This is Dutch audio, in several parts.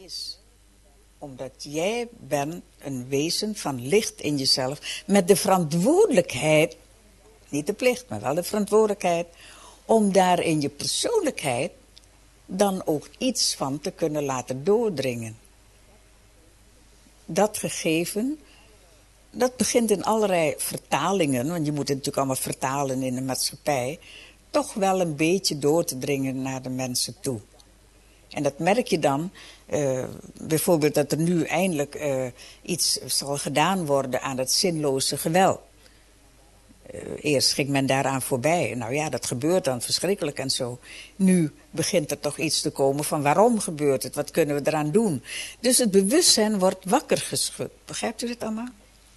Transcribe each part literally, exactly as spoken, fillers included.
is. Omdat jij bent een wezen van licht in jezelf. Met de verantwoordelijkheid, niet de plicht, maar wel de verantwoordelijkheid. Om daar in je persoonlijkheid dan ook iets van te kunnen laten doordringen. Dat gegeven, dat begint in allerlei vertalingen. Want je moet het natuurlijk allemaal vertalen in de maatschappij. Toch wel een beetje door te dringen naar de mensen toe. En dat merk je dan, uh, bijvoorbeeld dat er nu eindelijk uh, iets zal gedaan worden aan het zinloze geweld. Uh, eerst ging men daaraan voorbij. Nou ja, dat gebeurt dan verschrikkelijk en zo. Nu begint er toch iets te komen van waarom gebeurt het, wat kunnen we eraan doen. Dus het bewustzijn wordt wakker geschud. Begrijpt u dit allemaal?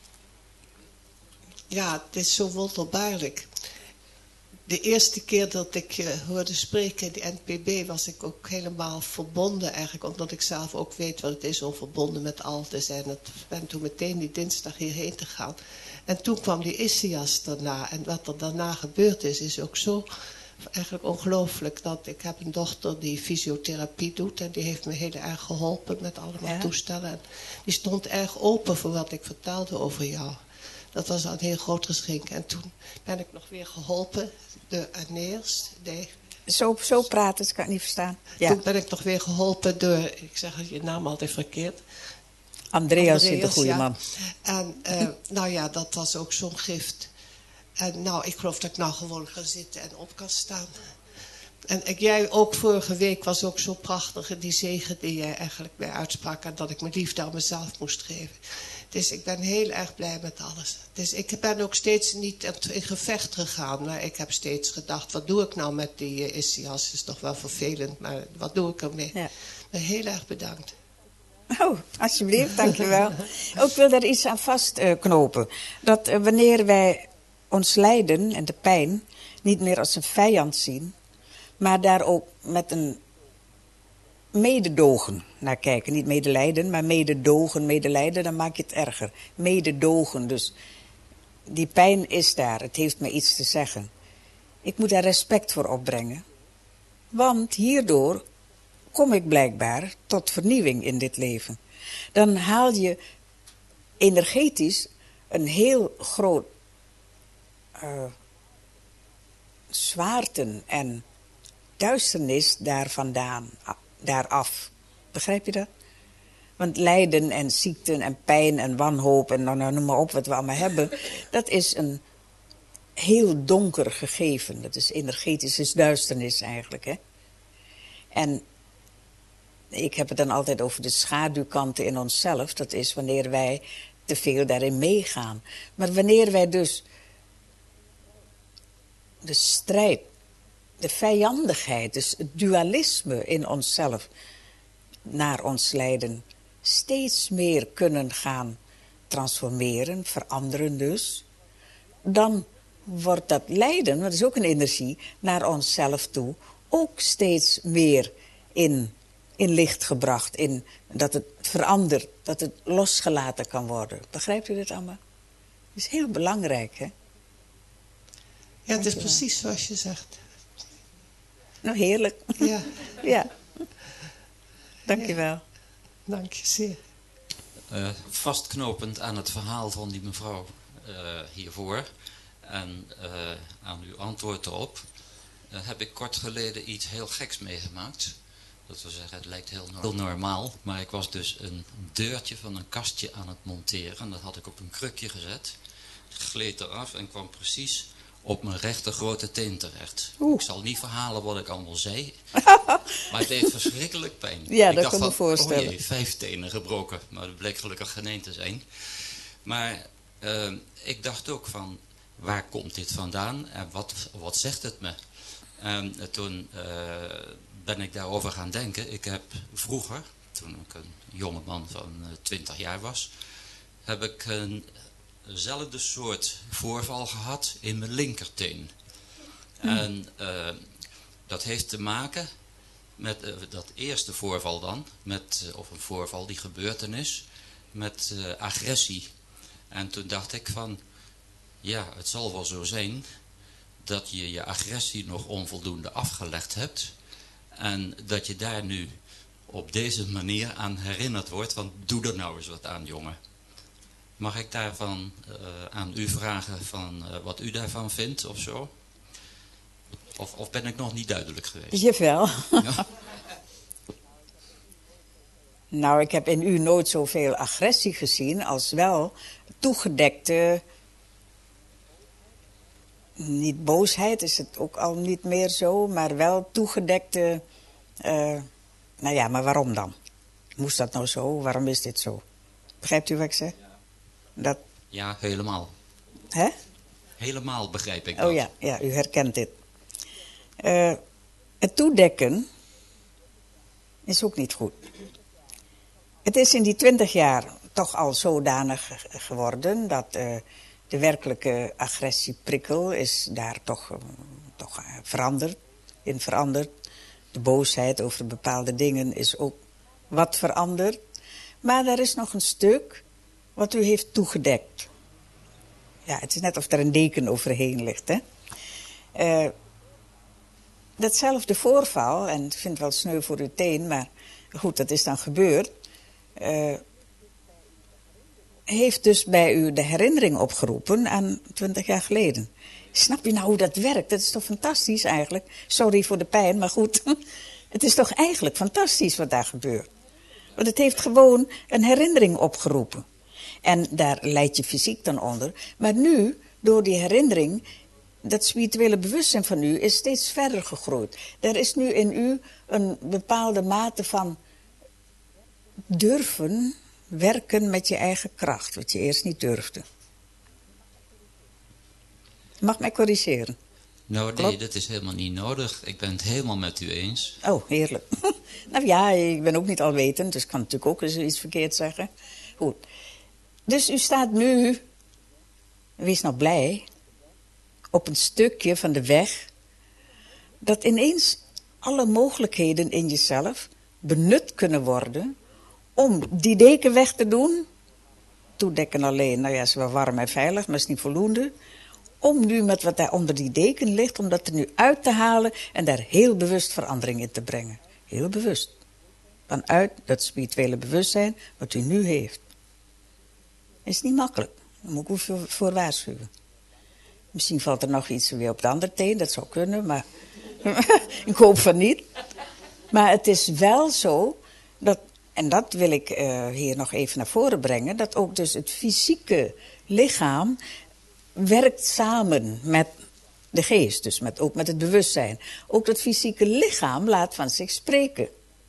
Ja, het is zo wonderbaarlijk. De eerste keer dat ik uh, hoorde spreken in de N P B was ik ook helemaal verbonden eigenlijk. Omdat ik zelf ook weet wat het is om verbonden met al te zijn. Ik ben toen meteen die dinsdag hierheen te gaan. En toen kwam die Isaias daarna. En wat er daarna gebeurd is, is ook zo eigenlijk ongelooflijk. Dat ik heb een dochter die fysiotherapie doet. En die heeft me heel erg geholpen met allemaal ja. toestellen. En die stond erg open voor wat ik vertelde over jou. Dat was al een heel groot geschenk. En toen ben ik nog weer geholpen. De Aeneas. De, zo, zo praten, dat kan ik niet verstaan. Ja. Toen ben ik nog weer geholpen door, ik zeg je naam altijd verkeerd. Andreas, Andreas is de goede ja. man. En uh, nou ja, dat was ook zo'n gift. En nou, ik geloof dat ik nou gewoon ga zitten en op kan staan. En ik, jij ook vorige week was ook zo prachtig. Die zegen die jij eigenlijk bij uitsprak. En dat ik mijn liefde aan mezelf moest geven. Dus ik ben heel erg blij met alles. Dus ik ben ook steeds niet in gevecht gegaan. Maar ik heb steeds gedacht, wat doe ik nou met die uh, Isaias? Dat is toch wel vervelend, maar wat doe ik ermee? Ja. Maar heel erg bedankt. Oh, alsjeblieft, dankjewel. Ook wil daar iets aan vastknopen. Uh, dat uh, wanneer wij ons lijden en de pijn niet meer als een vijand zien, maar daar ook met een mededogen naar kijken. Niet medelijden, maar mededogen, medelijden, dan maak je het erger. Mededogen, dus die pijn is daar. Het heeft me iets te zeggen. Ik moet daar respect voor opbrengen. Want hierdoor kom ik blijkbaar tot vernieuwing in dit leven. Dan haal je energetisch een heel groot uh, zwaarte en duisternis daar vandaan, daar af. Begrijp je dat? Want lijden en ziekten en pijn en wanhoop en nou, nou, noem maar op wat we allemaal hebben, dat is een heel donker gegeven. Dat is energetisch, is duisternis eigenlijk. Hè? En ik heb het dan altijd over de schaduwkanten in onszelf. Dat is wanneer wij te veel daarin meegaan. Maar wanneer wij dus de strijd, de vijandigheid, dus het dualisme in onszelf naar ons lijden steeds meer kunnen gaan transformeren, veranderen dus, dan wordt dat lijden, want dat is ook een energie, naar onszelf toe ook steeds meer in, in licht gebracht, in dat het verandert, dat het losgelaten kan worden. Begrijpt u dit allemaal? Dat is heel belangrijk, hè? Ja, het is precies zoals je zegt. Nou, heerlijk. Ja. Ja. Dank je wel. Dank je zeer. Uh, vastknopend aan het verhaal van die mevrouw uh, hiervoor en uh, aan uw antwoord erop, uh, heb ik kort geleden iets heel geks meegemaakt. Dat wil zeggen, het lijkt heel, no- heel normaal, maar ik was dus een deurtje van een kastje aan het monteren. En dat had ik op een krukje gezet. Het gleed eraf en kwam precies op mijn rechter grote teen terecht. Oeh. Ik zal niet verhalen wat ik allemaal zei. Maar het deed verschrikkelijk pijn. Ja, ik dat dacht kan me van, voorstellen. Oh jee, vijf tenen gebroken. Maar dat bleek gelukkig geen één te zijn. Maar uh, ik dacht ook van, waar komt dit vandaan? En wat, wat zegt het me? En uh, toen uh, ben ik daarover gaan denken. Ik heb vroeger, toen ik een jonge man van uh, twintig jaar was, heb ik een dezelfde soort voorval gehad in mijn linkerteen. Hmm. En uh, dat heeft te maken met uh, dat eerste voorval dan, met, uh, of een voorval, die gebeurtenis, met uh, agressie. En toen dacht ik van, ja, het zal wel zo zijn dat je je agressie nog onvoldoende afgelegd hebt. En dat je daar nu op deze manier aan herinnerd wordt. Want doe er nou eens wat aan, jongen. Mag ik daarvan uh, aan u vragen van uh, wat u daarvan vindt of zo? Of, of ben ik nog niet duidelijk geweest? Jawel. Ja. Nou, ik heb in u nooit zoveel agressie gezien als wel toegedekte... Niet boosheid is het ook al niet meer zo, maar wel toegedekte... Uh, nou ja, maar waarom dan? Moest dat nou zo? Waarom is dit zo? Begrijpt u wat ik zeg? Dat... Ja, helemaal. Hè? Helemaal begrijp ik dat. Oh ja, ja, u herkent dit. Uh, het toedekken is ook niet goed. Het is in die twintig jaar toch al zodanig geworden dat uh, de werkelijke agressieprikkel is daar toch, uh, toch uh, veranderd, in veranderd. De boosheid over bepaalde dingen is ook wat veranderd. Maar er is nog een stuk wat u heeft toegedekt. Ja, het is net of er een deken overheen ligt, hè. Uh, datzelfde voorval, en ik vind het wel sneu voor uw teen, maar goed, dat is dan gebeurd. Uh, heeft dus bij u de herinnering opgeroepen aan twintig jaar geleden. Snap je nou hoe dat werkt? Dat is toch fantastisch eigenlijk? Sorry voor de pijn, maar goed. Het is toch eigenlijk fantastisch wat daar gebeurt. Want het heeft gewoon een herinnering opgeroepen. En daar leidt je fysiek dan onder. Maar nu, door die herinnering, dat spirituele bewustzijn van u is steeds verder gegroeid. Er is nu in u een bepaalde mate van durven werken met je eigen kracht. Wat je eerst niet durfde. Mag mij corrigeren? Nou nee, Klopt? dat is helemaal niet nodig. Ik ben het helemaal met u eens. Oh, heerlijk. Nou ja, ik ben ook niet alwetend, dus ik kan natuurlijk ook eens iets verkeerd zeggen. Goed. Dus u staat nu, wees nou blij, op een stukje van de weg, dat ineens alle mogelijkheden in jezelf benut kunnen worden om die deken weg te doen. Toedekken alleen, nou ja, is wel warm en veilig, maar is niet voldoende. Om nu met wat daar onder die deken ligt, om dat er nu uit te halen en daar heel bewust verandering in te brengen. Heel bewust. Vanuit dat spirituele bewustzijn wat u nu heeft. Is niet makkelijk. Daar moet ik u voor, voor waarschuwen. Misschien valt er nog iets weer op de andere teen, dat zou kunnen, maar ik hoop van niet. Maar het is wel zo, dat, en dat wil ik uh, hier nog even naar voren brengen, dat ook dus het fysieke lichaam werkt samen met de geest, dus met, ook met het bewustzijn. Ook dat fysieke lichaam laat van zich spreken.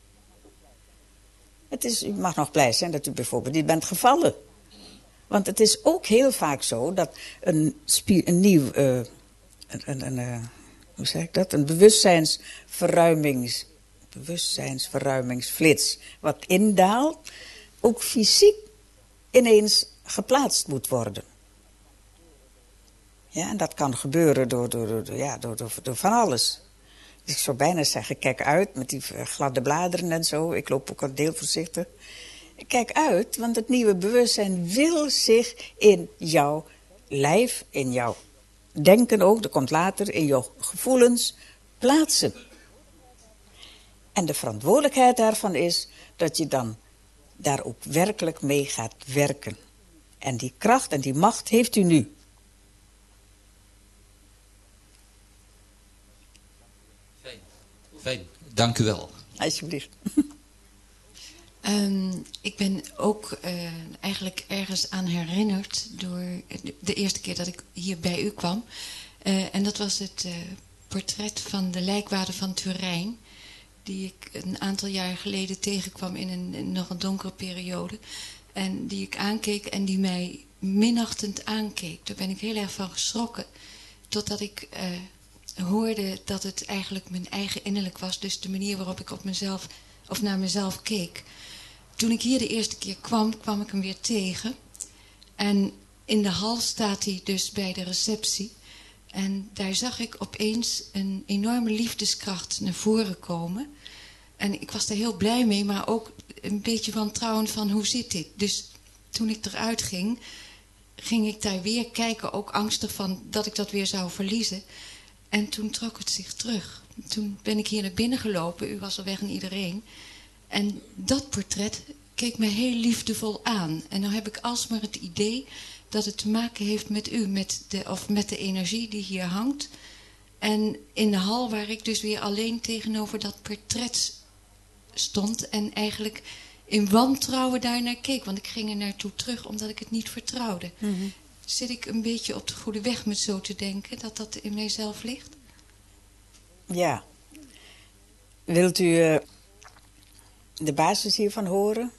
Het is, u mag nog blij zijn dat u bijvoorbeeld niet bent gevallen. Want het is ook heel vaak zo dat een, spier, een nieuw, uh, een, een, een, uh, hoe zeg ik dat? Een bewustzijnsverruimings, bewustzijnsverruimingsflits wat indaalt, ook fysiek ineens geplaatst moet worden. Ja, en dat kan gebeuren door, door, door, ja, door, door, door van alles. Dus ik zou bijna zeggen, kijk uit met die gladde bladeren en zo. Ik loop ook al heel voorzichtig. Kijk uit, want het nieuwe bewustzijn wil zich in jouw lijf, in jouw denken ook, dat komt later, in jouw gevoelens plaatsen. En de verantwoordelijkheid daarvan is dat je dan daar ook werkelijk mee gaat werken. En die kracht en die macht heeft u nu. Fijn, Fijn. Dank u wel. Alsjeblieft. Um, ik ben ook uh, eigenlijk ergens aan herinnerd door de, de eerste keer dat ik hier bij u kwam. Uh, en dat was het uh, portret van de lijkwaarde van Turijn. Die ik een aantal jaar geleden tegenkwam in een in nog een donkere periode. En die ik aankeek en die mij minachtend aankeek. Daar ben ik heel erg van geschrokken. Totdat ik uh, hoorde dat het eigenlijk mijn eigen innerlijk was. Dus de manier waarop ik op mezelf, of naar mezelf keek. Toen ik hier de eerste keer kwam, kwam ik hem weer tegen. En in de hal staat hij dus bij de receptie. En daar zag ik opeens een enorme liefdeskracht naar voren komen. En ik was daar heel blij mee, maar ook een beetje wantrouwend van hoe zit dit? Dus toen ik eruit ging, ging ik daar weer kijken, ook angstig van dat ik dat weer zou verliezen. En toen trok het zich terug. Toen ben ik hier naar binnen gelopen, u was al weg en iedereen. En dat portret keek me heel liefdevol aan. En nou heb ik alsmaar het idee dat het te maken heeft met u, met de, of met de energie die hier hangt. En in de hal waar ik dus weer alleen tegenover dat portret stond en eigenlijk in wantrouwen daar naar keek. Want ik ging er naartoe terug omdat ik het niet vertrouwde. Mm-hmm. Zit ik een beetje op de goede weg met zo te denken, dat dat in mijzelf ligt? Ja. Wilt u uh, de basis hiervan horen?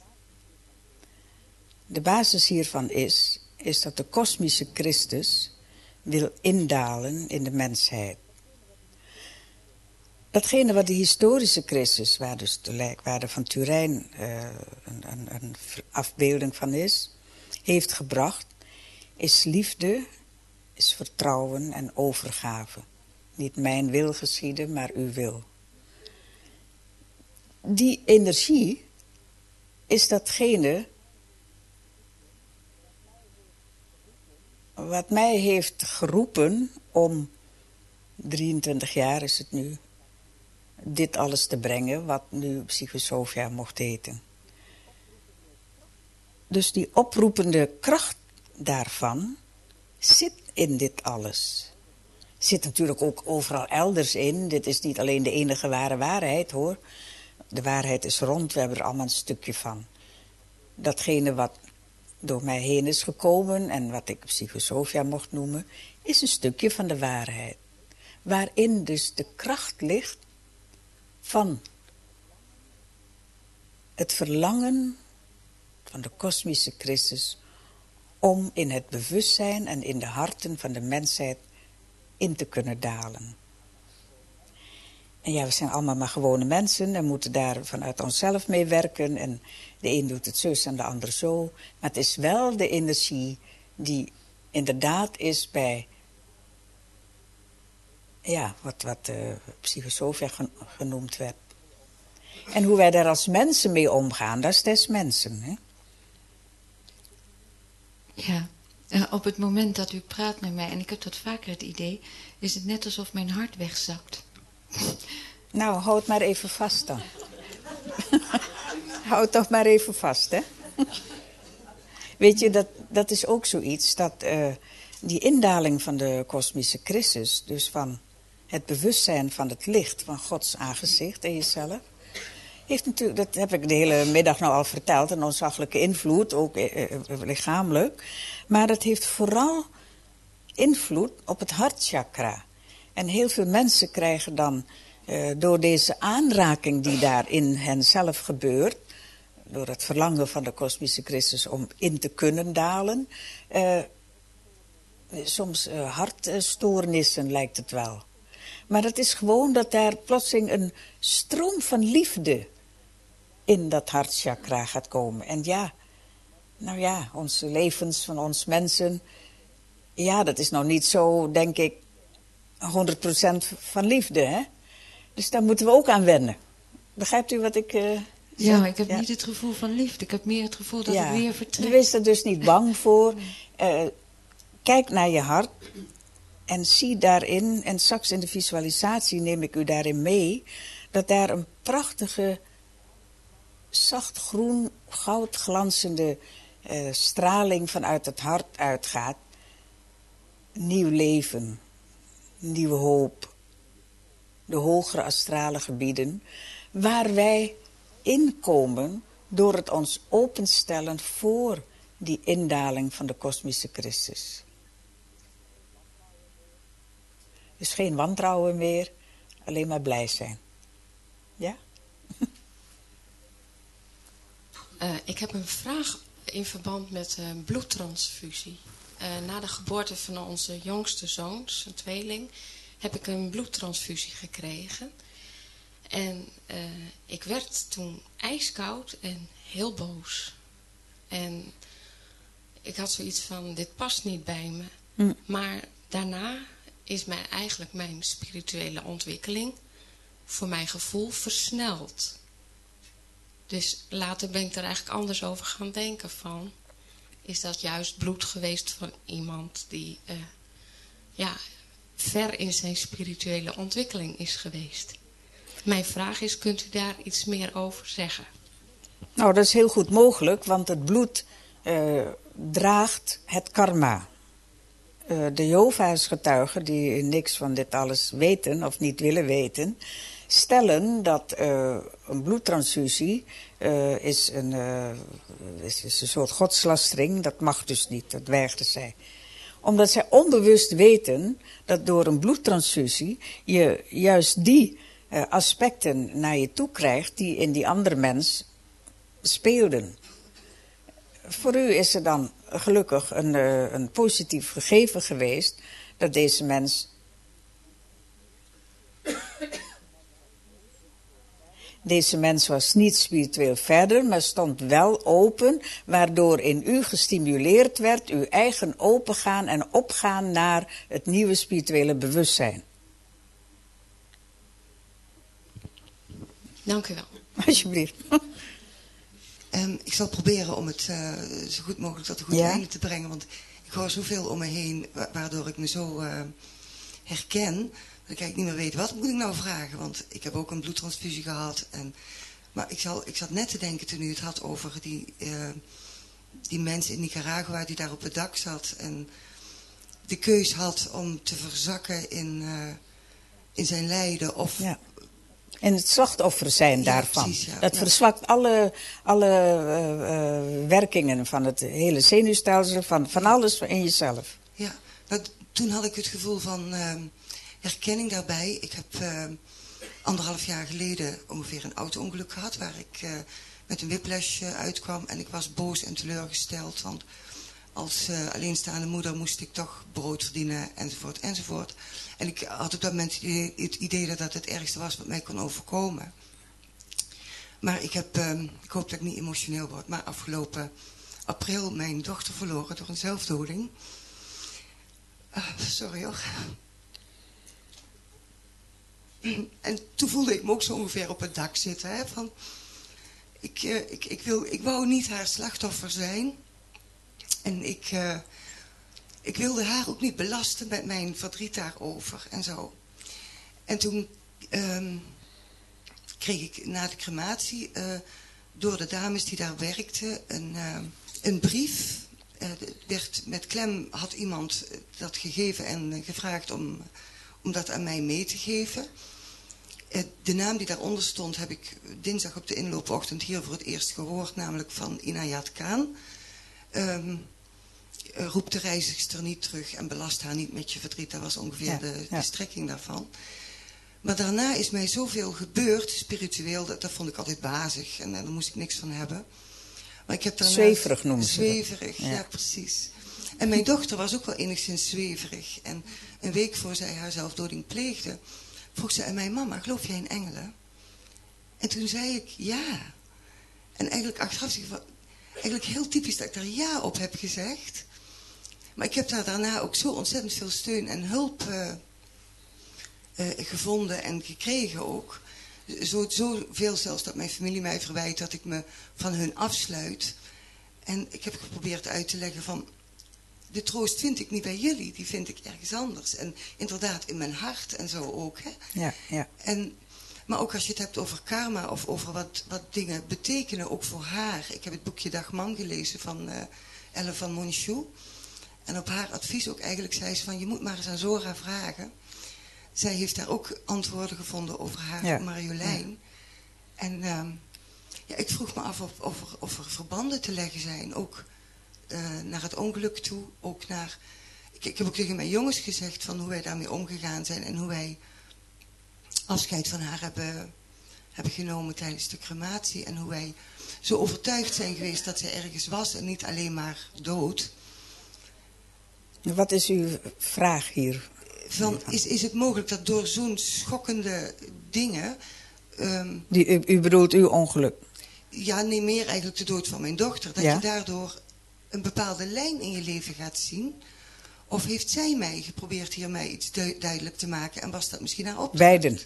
De basis hiervan is, is dat de kosmische Christus wil indalen in de mensheid. Datgene wat de historische Christus, waar dus de lijkwaarde van Turijn uh, een, een, een afbeelding van is, heeft gebracht, is liefde, is vertrouwen en overgave. Niet mijn wil geschieden, maar uw wil. Die energie is datgene wat mij heeft geroepen om, drieëntwintig jaar is het nu, dit alles te brengen wat nu Psychosofia mocht heten. Dus die oproepende kracht daarvan zit in dit alles. Zit natuurlijk ook overal elders in. Dit is niet alleen de enige ware waarheid, hoor. De waarheid is rond, we hebben er allemaal een stukje van. Datgene wat door mij heen is gekomen en wat ik Psychosofia mocht noemen, is een stukje van de waarheid. Waarin dus de kracht ligt van het verlangen van de kosmische Christus om in het bewustzijn en in de harten van de mensheid in te kunnen dalen. En ja, we zijn allemaal maar gewone mensen en moeten daar vanuit onszelf mee werken. En de een doet het zus en de ander zo. Maar het is wel de energie die inderdaad is bij, ja, wat, wat uh, Psychosofia genoemd werd. En hoe wij daar als mensen mee omgaan, dat is des mensen, hè? Ja, uh, op het moment dat u praat met mij, en ik heb dat vaker het idee, is het net alsof mijn hart wegzakt. Nou, houd maar even vast dan. Houd toch maar even vast, hè. Weet je, dat, dat is ook zoiets, dat uh, die indaling van de kosmische Christus, dus van het bewustzijn van het licht van Gods aangezicht in jezelf, heeft natuurlijk, dat heb ik de hele middag nou al verteld, een ontzaglijke invloed, ook uh, uh, lichamelijk. Maar dat heeft vooral invloed op het hartchakra. En heel veel mensen krijgen dan, uh, door deze aanraking die daar in hen zelf gebeurt, door het verlangen van de kosmische Christus om in te kunnen dalen, uh, soms uh, hartstoornissen lijkt het wel. Maar het is gewoon dat daar plotseling een stroom van liefde in dat hartchakra gaat komen. En ja, nou ja, onze levens van ons mensen, ja, dat is nou niet zo, denk ik, honderd procent van liefde, hè? Dus daar moeten we ook aan wennen. Begrijpt u wat ik uh, zeg? Ja, ik heb ja. niet het gevoel van liefde. Ik heb meer het gevoel dat ja. ik weer vertrek. Wees er dus niet bang voor. Uh, kijk naar je hart en zie daarin, en straks in de visualisatie neem ik u daarin mee, dat daar een prachtige, zacht groen, goud glanzende uh, straling vanuit het hart uitgaat. Nieuw leven, nieuwe hoop, de hogere astrale gebieden, waar wij inkomen door het ons openstellen voor die indaling van de kosmische Christus. Dus geen wantrouwen meer, alleen maar blij zijn. Ja? Uh, ik heb een vraag in verband met uh, bloedtransfusie. Uh, na de geboorte van onze jongste zoon, dus een tweeling, heb ik een bloedtransfusie gekregen. En uh, ik werd toen ijskoud en heel boos. En ik had zoiets van, dit past niet bij me. Mm. Maar daarna is mij eigenlijk mijn spirituele ontwikkeling voor mijn gevoel versneld. Dus later ben ik er eigenlijk anders over gaan denken van, is dat juist bloed geweest van iemand die uh, ja, ver in zijn spirituele ontwikkeling is geweest. Mijn vraag is, kunt u daar iets meer over zeggen? Nou, dat is heel goed mogelijk, want het bloed uh, draagt het karma. Uh, de Jehovah's getuigen, die niks van dit alles weten of niet willen weten, stellen dat uh, een bloedtransfusie uh, is, een, uh, is, is een soort godslastering. Dat mag dus niet, dat weigeren zij. Omdat zij onbewust weten dat door een bloedtransfusie je juist die uh, aspecten naar je toe krijgt die in die andere mens speelden. Voor u is er dan gelukkig een, uh, een positief gegeven geweest dat deze mens Deze mens was niet spiritueel verder, maar stond wel open, waardoor in u gestimuleerd werd uw eigen opengaan en opgaan naar het nieuwe spirituele bewustzijn. Dank u wel. Alsjeblieft. Um, ik zal proberen om het uh, zo goed mogelijk tot een goed ja. einde te brengen, want ik hoor zoveel om me heen, wa waardoor ik me zo uh, herken. Dat ik eigenlijk niet meer weet, wat moet ik nou vragen? Want ik heb ook een bloedtransfusie gehad. En, maar ik, zal, ik zat net te denken toen u het had over die, uh, die mensen in Nicaragua die daar op het dak zat. En de keus had om te verzakken in, uh, in zijn lijden. Of ja. En het slachtoffer zijn ja, daarvan. Precies, ja. Dat ja. verzwakt alle, alle uh, uh, werkingen van het hele zenuwstelsel, van, van alles in jezelf. Ja, nou, toen had ik het gevoel van uh, herkenning daarbij. Ik heb uh, anderhalf jaar geleden ongeveer een auto-ongeluk gehad, waar ik uh, met een whiplash uh, uitkwam. En ik was boos en teleurgesteld, want als uh, alleenstaande moeder moest ik toch brood verdienen, enzovoort, enzovoort. En ik had op dat moment het idee dat dat het ergste was wat mij kon overkomen. Maar ik heb, uh, ik hoop dat ik niet emotioneel word, maar afgelopen april mijn dochter verloren door een zelfdoding. Uh, sorry hoor. En toen voelde ik me ook zo ongeveer op het dak zitten. Hè, van, ik, uh, ik, ik, wil, ik wou niet haar slachtoffer zijn. En ik, uh, ik wilde haar ook niet belasten met mijn verdriet daarover en zo. En toen um, kreeg ik na de crematie uh, door de dames die daar werkten een, uh, een brief. Uh, werd met klem had iemand dat gegeven en uh, gevraagd om, om dat aan mij mee te geven. Uh, de naam die daaronder stond heb ik dinsdag op de inloopochtend hier voor het eerst gehoord, namelijk van Inayat Khan. Um, Uh, roep de reizigster niet terug en belast haar niet met je verdriet. Dat was ongeveer ja, de, ja. de strekking daarvan. Maar daarna is mij zoveel gebeurd, spiritueel, dat, dat vond ik altijd bazig. En, en daar moest ik niks van hebben. Maar ik heb daarna, zweverig noemen ze Zweverig, ja. ja precies. En mijn dochter was ook wel enigszins zweverig. En een week voor zij haar zelfdoding pleegde, vroeg ze aan mij, mama, geloof jij in engelen? En toen zei ik, ja. En eigenlijk achteraf zeg ik van, eigenlijk heel typisch dat ik daar ja op heb gezegd. Maar ik heb daar daarna ook zo ontzettend veel steun en hulp uh, uh, gevonden en gekregen ook. Zo, zoveel zelfs dat mijn familie mij verwijt dat ik me van hun afsluit. En ik heb geprobeerd uit te leggen van, de troost vind ik niet bij jullie, die vind ik ergens anders. En inderdaad in mijn hart en zo ook. Hè? Ja, ja. En, maar ook als je het hebt over karma of over wat, wat dingen betekenen, ook voor haar. Ik heb het boekje Dagmam gelezen van uh, Ellen van Monchou. En op haar advies ook eigenlijk zei ze van, je moet maar eens aan Zora vragen. Zij heeft daar ook antwoorden gevonden over haar ja. Marjolein. Ja. En uh, ja, ik vroeg me af of, of, er, of er verbanden te leggen zijn. Ook uh, naar het ongeluk toe. Ook naar, ik, ik heb ook tegen mijn jongens gezegd van hoe wij daarmee omgegaan zijn. En hoe wij afscheid van haar hebben, hebben genomen tijdens de crematie. En hoe wij zo overtuigd zijn geweest dat zij ergens was en niet alleen maar dood. Wat is uw vraag hier? Van, is, is het mogelijk dat door zo'n schokkende dingen... Um, Die, u, u bedoelt uw ongeluk? Ja, nee, meer eigenlijk de dood van mijn dochter. Dat ja? je daardoor een bepaalde lijn in je leven gaat zien. Of heeft zij mij geprobeerd hier mij iets du duidelijk te maken? En was dat misschien haar opdracht? Beiden.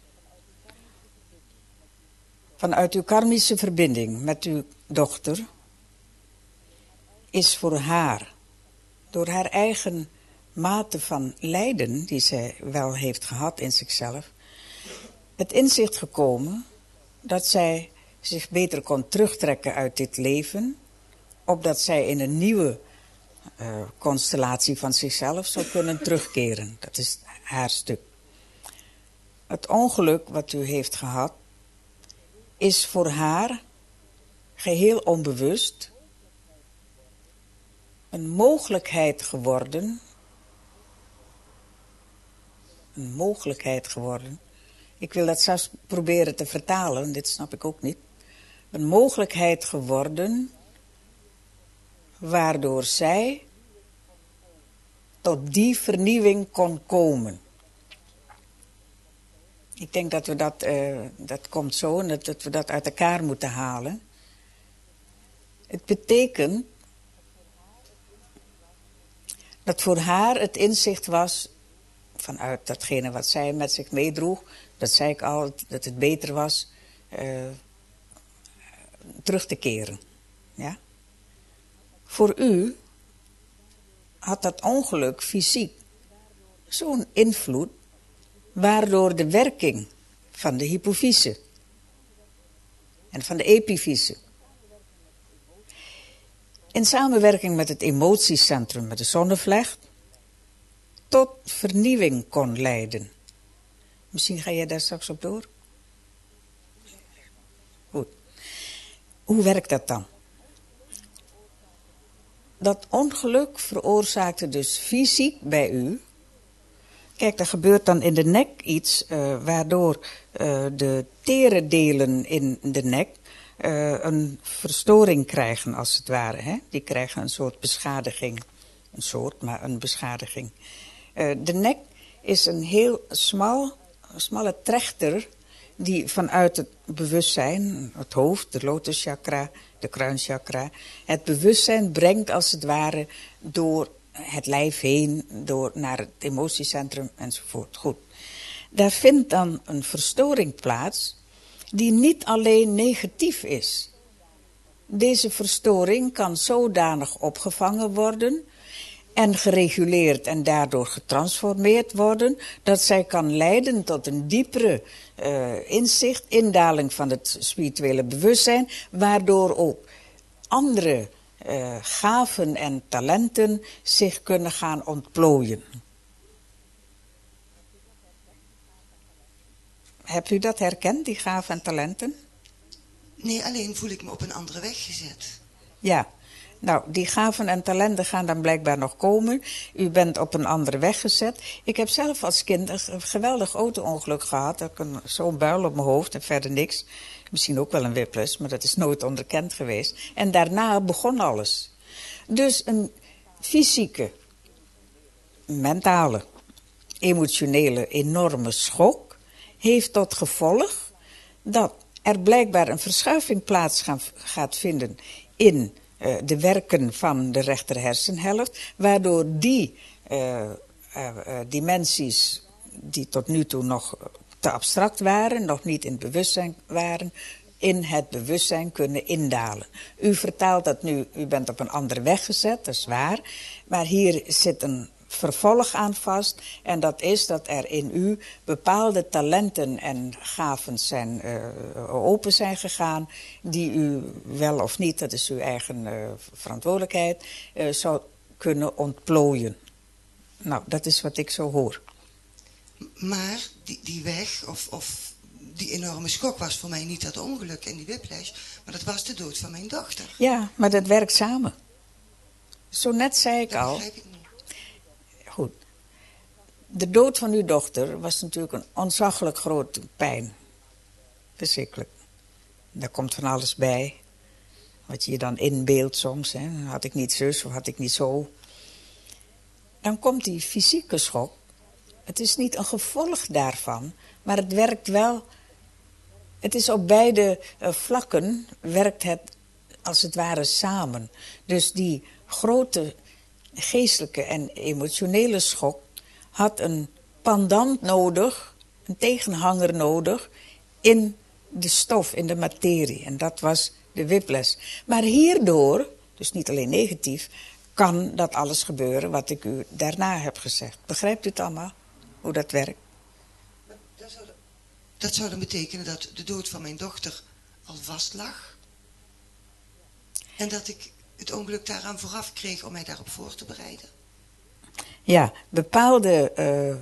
Vanuit uw karmische verbinding met uw dochter... is voor haar... door haar eigen mate van lijden, die zij wel heeft gehad in zichzelf, het inzicht gekomen dat zij zich beter kon terugtrekken uit dit leven, opdat zij in een nieuwe uh, constellatie van zichzelf zou kunnen terugkeren. Dat is haar stuk. Het ongeluk wat u heeft gehad, is voor haar geheel onbewust een mogelijkheid geworden, een mogelijkheid geworden. Ik wil dat zelfs proberen te vertalen, dit snap ik ook niet. Een mogelijkheid geworden waardoor zij tot die vernieuwing kon komen. Ik denk dat we dat, uh, dat komt zo en dat, dat we dat uit elkaar moeten halen. Het betekent dat voor haar het inzicht was, vanuit datgene wat zij met zich meedroeg, dat zei ik al, dat het beter was uh, terug te keren. Ja? Voor u had dat ongeluk fysiek zo'n invloed, waardoor de werking van de hypofyse en van de epifyse in samenwerking met het emotiecentrum, met de zonnevlecht, tot vernieuwing kon leiden. Misschien ga je daar straks op door? Goed. Hoe werkt dat dan? Dat ongeluk veroorzaakte dus fysiek bij u. Kijk, er gebeurt dan in de nek iets, uh, waardoor uh, de tere delen in de nek uh, een verstoring krijgen, als het ware. Hè? Die krijgen een soort beschadiging. Een soort, maar een beschadiging. Uh, de nek is een heel smal, smalle trechter die vanuit het bewustzijn, het hoofd, de lotuschakra, de kruinchakra, het bewustzijn brengt als het ware door het lijf heen, door naar het emotiecentrum enzovoort. Goed. Daar vindt dan een verstoring plaats die niet alleen negatief is. Deze verstoring kan zodanig opgevangen worden en gereguleerd en daardoor getransformeerd worden, dat zij kan leiden tot een diepere uh, inzicht, indaling van het spirituele bewustzijn, waardoor ook andere uh, gaven en talenten zich kunnen gaan ontplooien. Hebt u dat herkend, die gaven en talenten? Nee, alleen voel ik me op een andere weg gezet. Ja. Nou, die gaven en talenten gaan dan blijkbaar nog komen. U bent op een andere weg gezet. Ik heb zelf als kind een geweldig auto-ongeluk gehad. Ik had zo'n buil op mijn hoofd en verder niks. Misschien ook wel een whiplash, maar dat is nooit onderkend geweest. En daarna begon alles. Dus een fysieke, mentale, emotionele, enorme schok heeft tot gevolg dat er blijkbaar een verschuiving plaats gaan, gaat vinden in Uh, de werken van de rechter hersenhelft, waardoor die uh, uh, uh, dimensies die tot nu toe nog te abstract waren, nog niet in het bewustzijn waren, in het bewustzijn kunnen indalen. U vertaalt dat nu, u bent op een andere weg gezet, dat is waar, maar hier zit een vervolg aan vast en dat is dat er in u bepaalde talenten en gaven zijn, uh, open zijn gegaan die u wel of niet, dat is uw eigen uh, verantwoordelijkheid, uh, zou kunnen ontplooien. Nou, dat is wat ik zo hoor. Maar die, die weg of, of die enorme schok was voor mij niet dat ongeluk en die whiplash, maar dat was de dood van mijn dochter. Ja, maar dat werkt samen. Zo net zei ik dat al. Begrijp ik niet. Goed. De dood van uw dochter was natuurlijk een ontzaglijk grote pijn. Verschrikkelijk. Daar komt van alles bij. Wat je je dan inbeeldt soms. Hè. Had ik niet zus of had ik niet zo. Dan komt die fysieke schok. Het is niet een gevolg daarvan. Maar het werkt wel. Het is op beide uh, vlakken werkt het als het ware samen. Dus die grote geestelijke en emotionele schok had een pendant nodig, een tegenhanger nodig in de stof, in de materie. En dat was de whiplash. Maar hierdoor, dus niet alleen negatief, kan dat alles gebeuren wat ik u daarna heb gezegd. Begrijpt u het allemaal, hoe dat werkt? dat zou dan betekenen dat de dood van mijn dochter al vast lag. En dat ik het ongeluk daaraan vooraf kreeg om mij daarop voor te bereiden. Ja, bepaalde uh,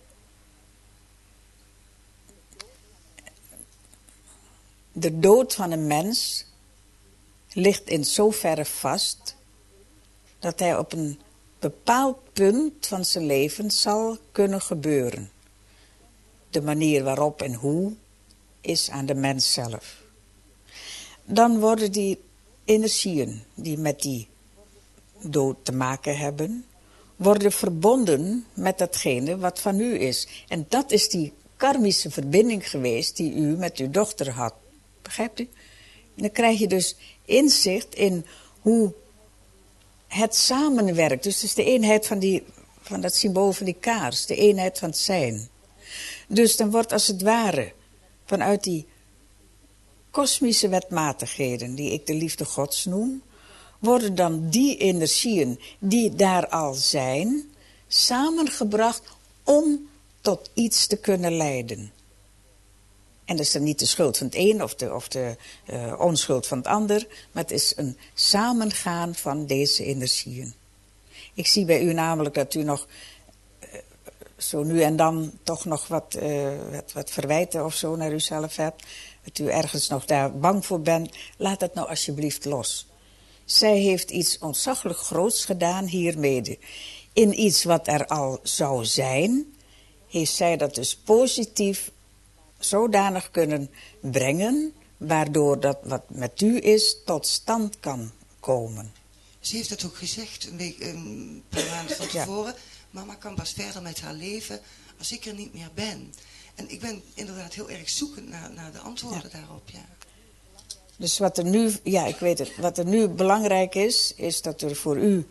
de dood van een mens ligt in zoverre vast dat hij op een bepaald punt van zijn leven zal kunnen gebeuren. De manier waarop en hoe is aan de mens zelf. Dan worden die energieën die met die dood te maken hebben, worden verbonden met datgene wat van u is. En dat is die karmische verbinding geweest die u met uw dochter had. Begrijpt u? En dan krijg je dus inzicht in hoe het samenwerkt. Dus het is de eenheid van, die, van dat symbool van die kaars. De eenheid van het zijn. Dus dan wordt als het ware vanuit die kosmische wetmatigheden, die ik de liefde Gods noem, worden dan die energieën die daar al zijn, samengebracht om tot iets te kunnen leiden. En dat is dan niet de schuld van het een of de, of de uh, onschuld van het ander, maar het is een samengaan van deze energieën. Ik zie bij u namelijk dat u nog uh, zo nu en dan toch nog wat, uh, wat, wat verwijten of zo naar uzelf hebt. Dat u ergens nog daar bang voor bent. Laat dat nou alsjeblieft los. Zij heeft iets ontzaglijk groots gedaan hiermede. In iets wat er al zou zijn, heeft zij dat dus positief zodanig kunnen brengen, waardoor dat wat met u is tot stand kan komen. Ze heeft dat ook gezegd, een, week, een paar maanden van tevoren. Ja. Mama kan pas verder met haar leven als ik er niet meer ben. En ik ben inderdaad heel erg zoekend naar, naar de antwoorden ja. daarop, ja. Dus wat er nu, ja, ik weet het, wat er nu belangrijk is, is dat er voor u,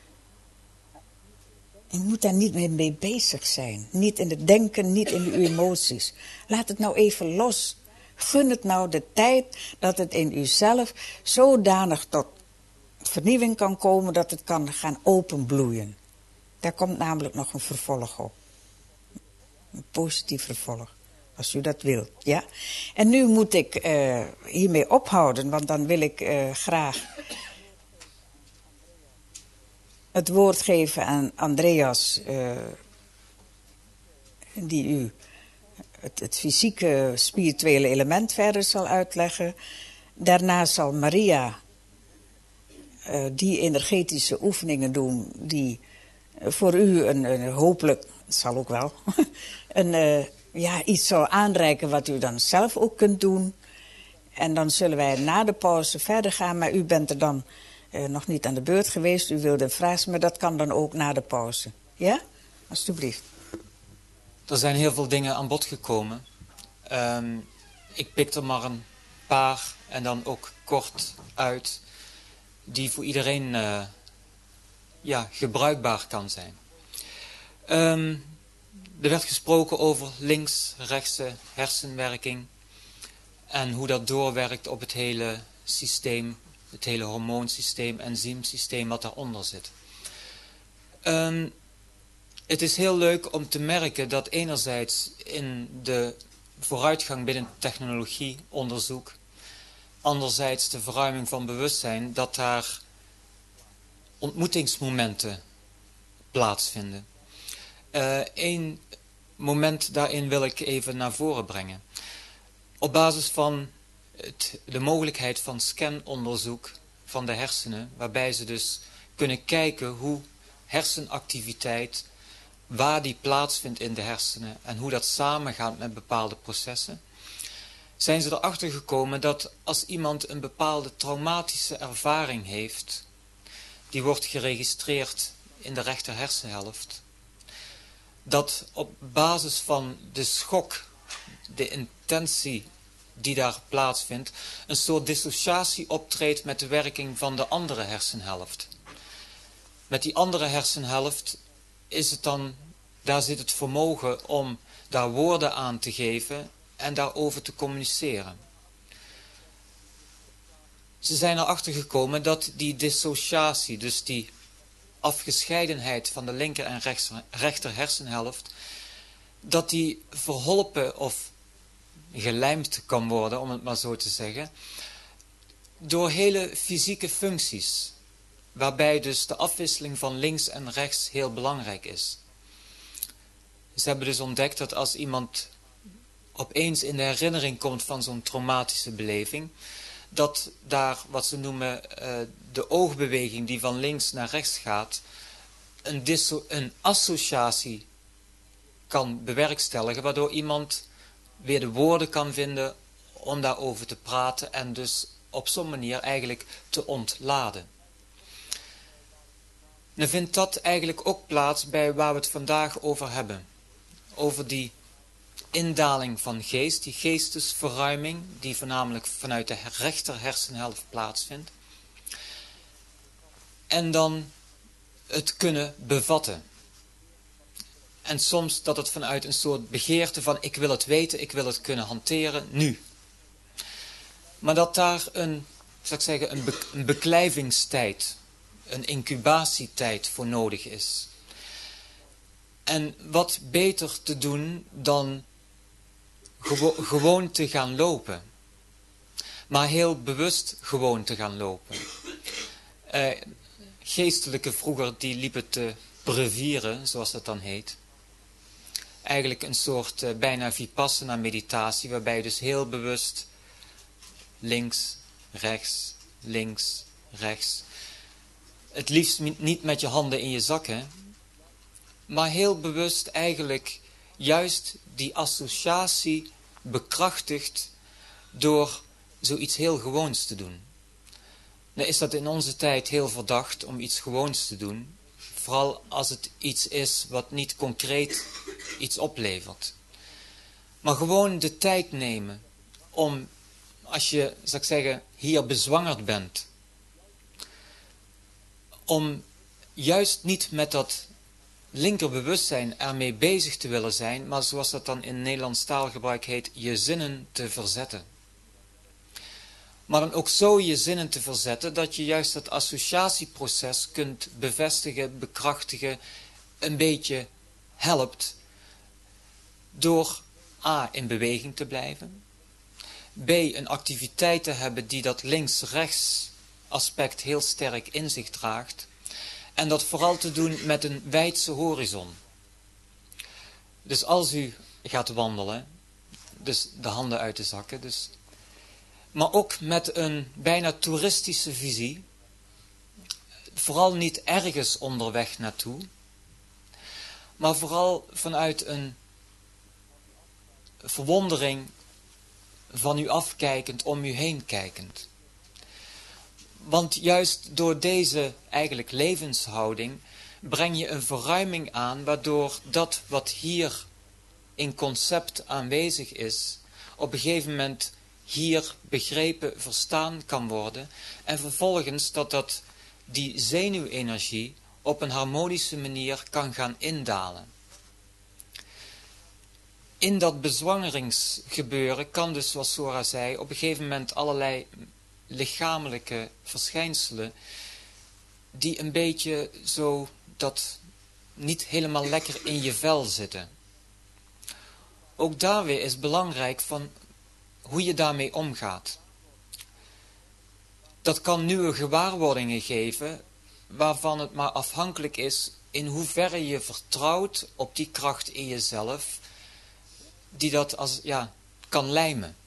u moet daar niet meer mee bezig zijn. Niet in het denken, niet in uw emoties. Laat het nou even los. Gun het nou de tijd dat het in uzelf zodanig tot vernieuwing kan komen dat het kan gaan openbloeien. Daar komt namelijk nog een vervolg op. Een positief vervolg. Als u dat wilt, ja. En nu moet ik uh, hiermee ophouden, want dan wil ik uh, graag het woord geven aan Andreas, uh, die u het, het fysieke, spirituele element verder zal uitleggen. Daarna zal Maria uh, die energetische oefeningen doen die uh, voor u een, een hopelijk, het zal ook wel, een... Uh, ja, iets zal aanreiken wat u dan zelf ook kunt doen. En dan zullen wij na de pauze verder gaan. Maar u bent er dan uh, nog niet aan de beurt geweest. U wilde een vraag, maar dat kan dan ook na de pauze. Ja? Alsjeblieft. Er zijn heel veel dingen aan bod gekomen. Um, ik pik er maar een paar en dan ook kort uit. Die voor iedereen uh, ja, gebruikbaar kan zijn. Um, Er werd gesproken over links-rechtse hersenwerking en hoe dat doorwerkt op het hele systeem, het hele hormoonsysteem, enzymsysteem wat daaronder zit. Um, het is heel leuk om te merken dat enerzijds in de vooruitgang binnen technologieonderzoek, anderzijds de verruiming van bewustzijn, dat daar ontmoetingsmomenten plaatsvinden. Eén uh, moment daarin wil ik even naar voren brengen. Op basis van het, de mogelijkheid van scanonderzoek van de hersenen, waarbij ze dus kunnen kijken hoe hersenactiviteit, waar die plaatsvindt in de hersenen en hoe dat samengaat met bepaalde processen, zijn ze erachter gekomen dat als iemand een bepaalde traumatische ervaring heeft, die wordt geregistreerd in de rechter hersenhelft, dat op basis van de schok, de intentie die daar plaatsvindt, een soort dissociatie optreedt met de werking van de andere hersenhelft. Met die andere hersenhelft is het dan, daar zit het vermogen om daar woorden aan te geven en daarover te communiceren. Ze zijn erachter gekomen dat die dissociatie, dus die afgescheidenheid van de linker en rechter, rechter hersenhelft, dat die verholpen of gelijmd kan worden, om het maar zo te zeggen, door hele fysieke functies, waarbij dus de afwisseling van links en rechts heel belangrijk is. Ze hebben dus ontdekt dat als iemand opeens in de herinnering komt van zo'n traumatische beleving, dat daar wat ze noemen uh, de oogbeweging die van links naar rechts gaat, een, disso- een associatie kan bewerkstelligen, waardoor iemand weer de woorden kan vinden om daarover te praten en dus op zo'n manier eigenlijk te ontladen. Dan vindt dat eigenlijk ook plaats bij waar we het vandaag over hebben. Over die indaling van geest, die geestesverruiming, die voornamelijk vanuit de rechter hersenhelft plaatsvindt. En dan het kunnen bevatten. En soms dat het vanuit een soort begeerte van ik wil het weten, ik wil het kunnen hanteren, nu. Maar dat daar een, zou ik zeggen, een, be- een beklijvingstijd, een incubatietijd voor nodig is. En wat beter te doen dan gewo- gewoon te gaan lopen. Maar heel bewust gewoon te gaan lopen. Uh, geestelijke vroeger die liepen te brevieren, zoals dat dan heet. Eigenlijk een soort uh, bijna vipassana meditatie, waarbij je dus heel bewust links, rechts, links, rechts. Het liefst niet met je handen in je zakken, maar heel bewust eigenlijk juist die associatie bekrachtigt door zoiets heel gewoons te doen. Nou is dat in onze tijd heel verdacht om iets gewoons te doen, vooral als het iets is wat niet concreet iets oplevert. Maar gewoon de tijd nemen om, als je, zou ik zeggen, hier bezwangerd bent, om juist niet met dat linkerbewustzijn ermee bezig te willen zijn, maar zoals dat dan in Nederlands taalgebruik heet, je zinnen te verzetten. Maar dan ook zo je zinnen te verzetten, dat je juist dat associatieproces kunt bevestigen, bekrachtigen, een beetje helpt, door A, in beweging te blijven, B, een activiteit te hebben die dat links-rechts aspect heel sterk in zich draagt, en dat vooral te doen met een wijdse horizon. Dus als u gaat wandelen, dus de handen uit de zakken, dus, maar ook met een bijna toeristische visie, vooral niet ergens onderweg naartoe, maar vooral vanuit een verwondering van u afkijkend, om u heen kijkend. Want juist door deze eigenlijk levenshouding breng je een verruiming aan, waardoor dat wat hier in concept aanwezig is, op een gegeven moment hier begrepen, verstaan kan worden, en vervolgens dat dat die zenuwenergie op een harmonische manier kan gaan indalen. In dat bezwangeringsgebeuren kan dus, zoals Sora zei, op een gegeven moment allerlei lichamelijke verschijnselen die een beetje zo dat niet helemaal lekker in je vel zitten. Ook daar weer is belangrijk van hoe je daarmee omgaat. Dat kan nieuwe gewaarwordingen geven, waarvan het maar afhankelijk is in hoeverre je vertrouwt op die kracht in jezelf, die dat als, ja, kan lijmen.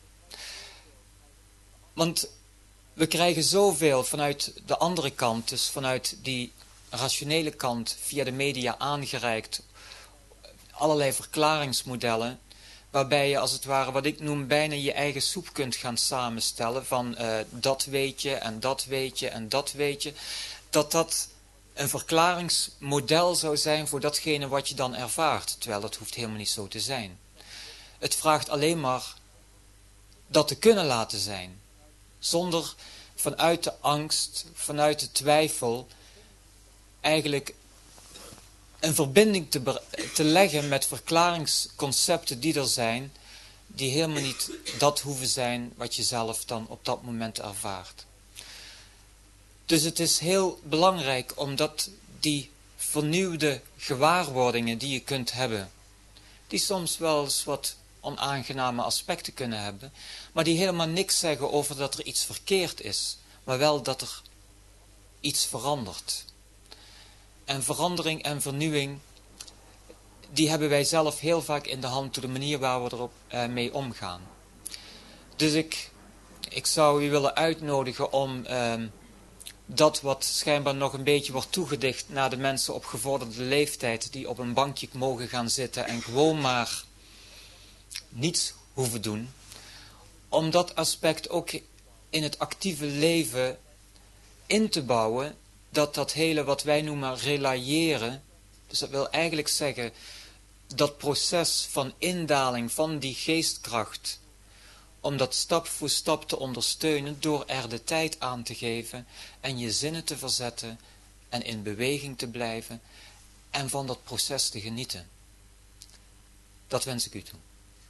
Want we krijgen zoveel vanuit de andere kant, dus vanuit die rationele kant, via de media aangereikt, allerlei verklaringsmodellen, waarbij je als het ware, wat ik noem, bijna je eigen soep kunt gaan samenstellen van uh, dat weet je en dat weet je en dat weet je, dat dat een verklaringsmodel zou zijn voor datgene wat je dan ervaart, terwijl dat hoeft helemaal niet zo te zijn. Het vraagt alleen maar dat te kunnen laten zijn, zonder vanuit de angst, vanuit de twijfel, eigenlijk een verbinding te, te leggen met verklaringsconcepten die er zijn, die helemaal niet dat hoeven zijn wat je zelf dan op dat moment ervaart. Dus het is heel belangrijk omdat die vernieuwde gewaarwordingen die je kunt hebben, die soms wel eens wat onaangename aspecten kunnen hebben, maar die helemaal niks zeggen over dat er iets verkeerd is, maar wel dat er iets verandert. En verandering en vernieuwing, die hebben wij zelf heel vaak in de hand door de manier waar we erop eh, mee omgaan. Dus ik, ik zou u willen uitnodigen om eh, dat wat schijnbaar nog een beetje wordt toegedicht naar de mensen op gevorderde leeftijd, die op een bankje mogen gaan zitten en gewoon maar niets hoeven doen, om dat aspect ook in het actieve leven in te bouwen, dat dat hele wat wij noemen relayeren, dus dat wil eigenlijk zeggen dat proces van indaling van die geestkracht, om dat stap voor stap te ondersteunen door er de tijd aan te geven en je zinnen te verzetten en in beweging te blijven en van dat proces te genieten. Dat wens ik u toe.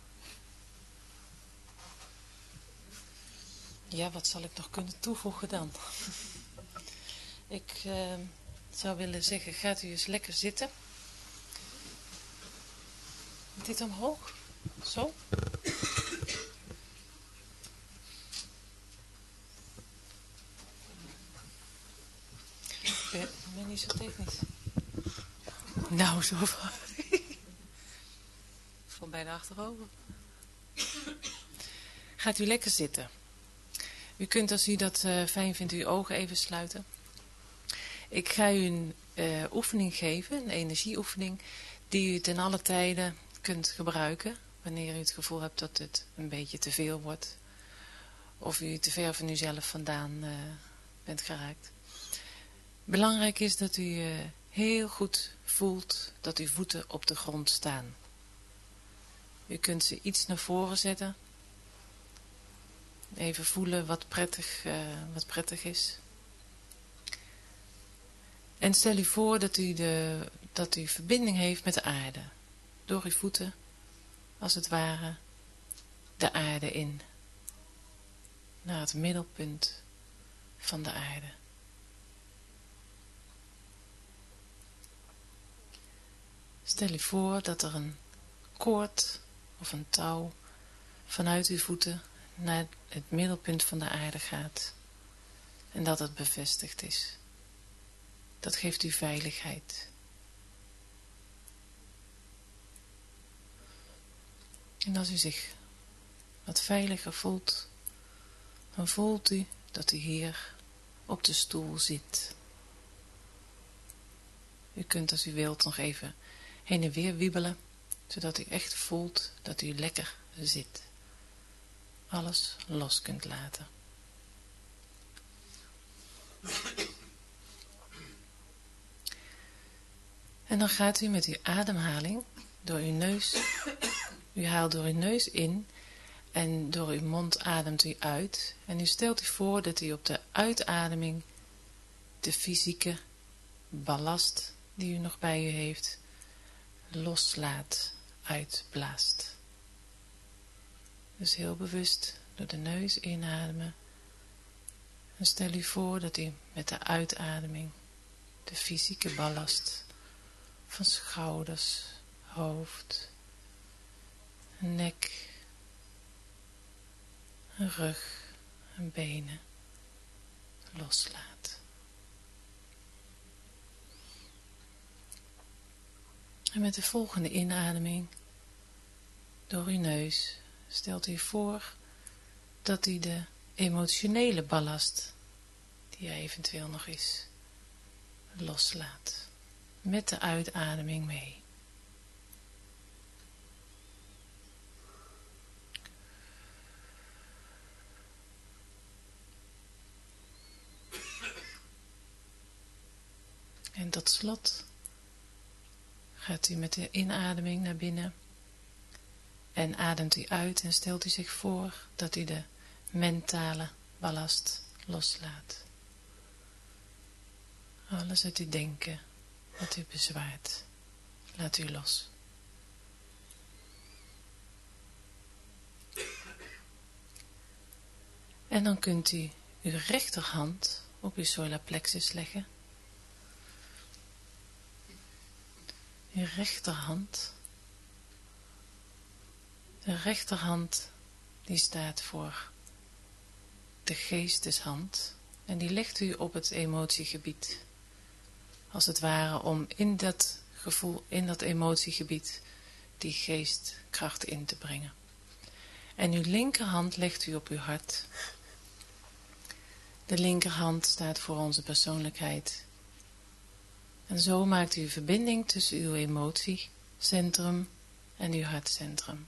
Ja, wat zal ik nog kunnen toevoegen dan? Ik uh, zou willen zeggen, gaat u eens lekker zitten. Dit omhoog. Zo. Ik ben, ben niet zo technisch. Nou, zo van. Van bijna achterover. Gaat u lekker zitten. U kunt, als u dat uh, fijn vindt, uw ogen even sluiten. Ik ga u een uh, oefening geven, een energieoefening, die u ten alle tijden kunt gebruiken, wanneer u het gevoel hebt dat het een beetje te veel wordt, of u te ver van uzelf vandaan uh, bent geraakt. Belangrijk is dat u uh, heel goed voelt dat uw voeten op de grond staan. U kunt ze iets naar voren zetten. Even voelen wat prettig, uh, wat prettig is. En stel u voor dat u, de, dat u verbinding heeft met de aarde. Door uw voeten, als het ware, de aarde in. Naar het middelpunt van de aarde. Stel u voor dat er een koord of een touw vanuit uw voeten naar het middelpunt van de aarde gaat. En dat het bevestigd is. Dat geeft u veiligheid. En als u zich wat veiliger voelt, dan voelt u dat u hier op de stoel zit. U kunt als u wilt nog even heen en weer wiebelen, zodat u echt voelt dat u lekker zit. Alles los kunt laten. En dan gaat u met uw ademhaling door uw neus, u haalt door uw neus in en door uw mond ademt u uit. En u stelt u voor dat u op de uitademing de fysieke ballast die u nog bij u heeft, loslaat, uitblaast. Dus heel bewust door de neus inademen. En stel u voor dat u met de uitademing de fysieke ballast van schouders, hoofd, nek, rug en benen loslaat. En met de volgende inademing door uw neus stelt u voor dat u de emotionele ballast die er eventueel nog is loslaat. Met de uitademing mee. En tot slot gaat u met de inademing naar binnen en ademt u uit en stelt u zich voor dat u de mentale ballast loslaat. Alles uit uw denken wat u bezwaart, laat u los. En dan kunt u uw rechterhand op uw solar plexus leggen. Uw rechterhand. De rechterhand die staat voor de geesteshand en die legt u op het emotiegebied. Als het ware om in dat gevoel, in dat emotiegebied, die geestkracht in te brengen. En uw linkerhand legt u op uw hart. De linkerhand staat voor onze persoonlijkheid. En zo maakt u verbinding tussen uw emotiecentrum en uw hartcentrum.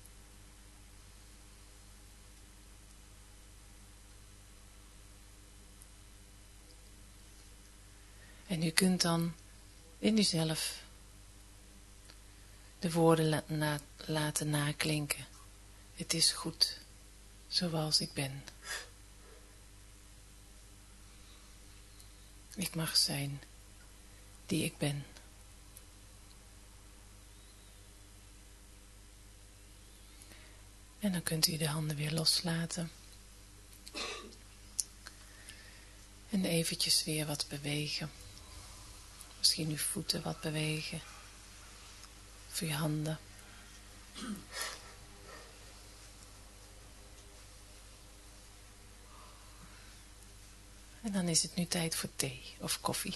En u kunt dan in uzelf de woorden la na laten naklinken. Het is goed, zoals ik ben. Ik mag zijn, die ik ben. En dan kunt u de handen weer loslaten. En eventjes weer wat bewegen. Misschien uw voeten wat bewegen. Of uw handen. En dan is het nu tijd voor thee of koffie.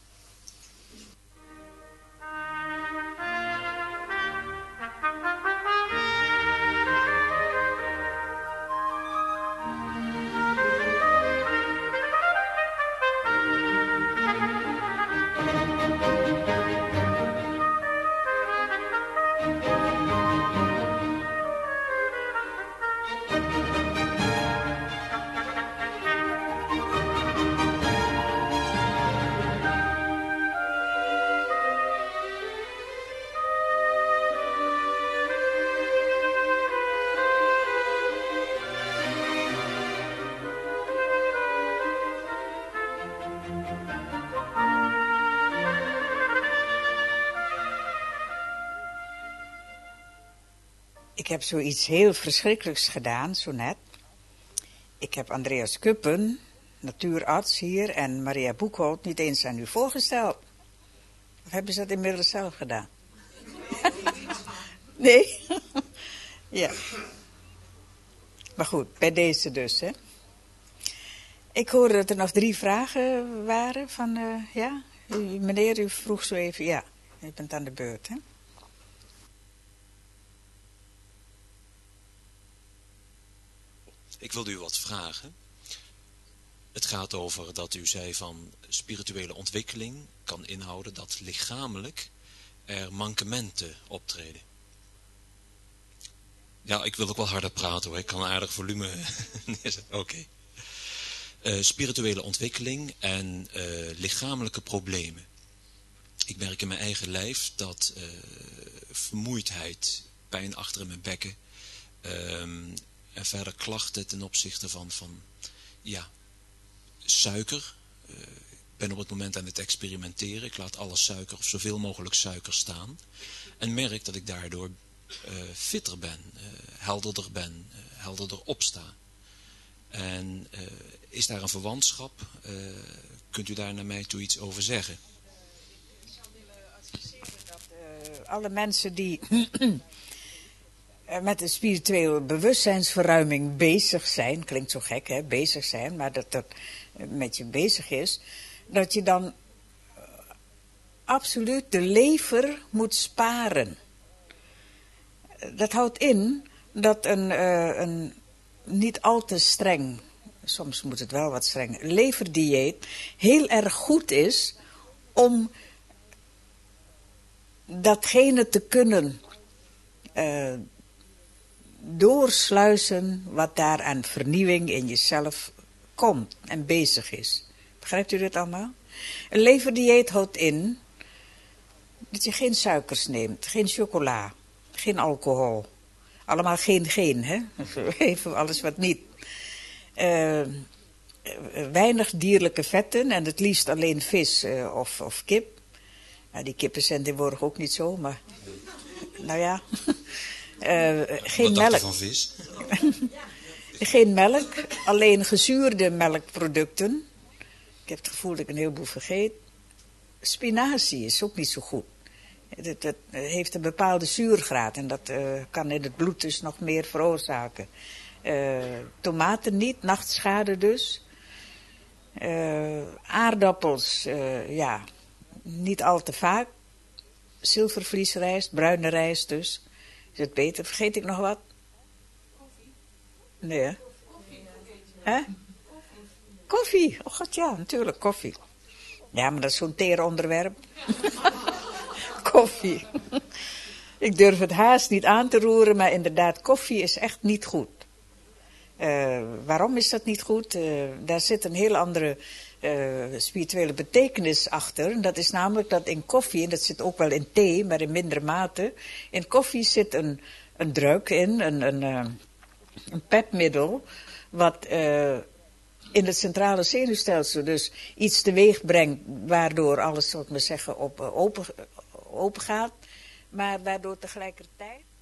Ik heb zoiets heel verschrikkelijks gedaan, zo net. Ik heb Andreas Kuppen, natuurarts hier, en Maria Boekholt niet eens aan u voorgesteld. Of hebben ze dat inmiddels zelf gedaan? Nee? Ja. Maar goed, bij deze dus, hè. Ik hoorde dat er nog drie vragen waren van, uh, ja, u, meneer, u vroeg zo even, ja, u bent aan de beurt, hè. Ik wilde u wat vragen. Het gaat over dat u zei van spirituele ontwikkeling kan inhouden dat lichamelijk er mankementen optreden. Ja, ik wil ook wel harder praten hoor. Ik kan een aardig volume neerzetten. Oké. Okay. Uh, spirituele ontwikkeling en uh, lichamelijke problemen. Ik merk in mijn eigen lijf dat uh, vermoeidheid, pijn achter in mijn bekken, um, en verder klachten ten opzichte van, van ja, suiker. Uh, ik ben op het moment aan het experimenteren. Ik laat alle suiker of zoveel mogelijk suiker staan. En merk dat ik daardoor uh, fitter ben, uh, helderder ben, uh, helderder opsta. En uh, is daar een verwantschap? Uh, kunt u daar naar mij toe iets over zeggen? Ik zou willen adviseren dat uh, alle mensen die met een spirituele bewustzijnsverruiming bezig zijn, klinkt zo gek hè, bezig zijn, maar dat dat met je bezig is, dat je dan uh, absoluut de lever moet sparen. Dat houdt in dat een, uh, een niet al te streng, soms moet het wel wat streng, leverdieet heel erg goed is om datgene te kunnen uh, doorsluizen wat daar aan vernieuwing in jezelf komt en bezig is. Begrijpt u dit allemaal? Een leverdieet houdt in dat je geen suikers neemt, geen chocola, geen alcohol. Allemaal geen geen, hè? Even alles wat niet. Uh, weinig dierlijke vetten en het liefst alleen vis uh, of, of kip. Nou, die kippen zijn tegenwoordig ook niet zo, maar nou ja. Uh, geen Wat melk. dacht je van vis? Geen melk, alleen gezuurde melkproducten. Ik heb het gevoel dat ik een heleboel vergeet. Spinazie is ook niet zo goed. Het, het heeft een bepaalde zuurgraad en dat uh, kan in het bloed dus nog meer veroorzaken. Uh, tomaten niet, nachtschade dus. Uh, aardappels, uh, ja, niet al te vaak. Zilvervliesrijst, bruine rijst dus. Is het beter? Vergeet ik nog wat? Koffie. Nee, hè? Hè? Koffie. Oh god, ja, natuurlijk, koffie. Ja, maar dat is zo'n teer onderwerp. Koffie. Ik durf het haast niet aan te roeren, maar inderdaad, koffie is echt niet goed. Uh, waarom is dat niet goed? Uh, daar zit een heel andere uh, spirituele betekenis achter. En dat is namelijk dat in koffie, en dat zit ook wel in thee, maar in mindere mate. In koffie zit een, een druik in, een, een, uh, een pepmiddel, wat uh, in het centrale zenuwstelsel dus iets teweeg brengt, waardoor alles, zal ik maar zeggen, op, uh, open, open gaat. Maar waardoor tegelijkertijd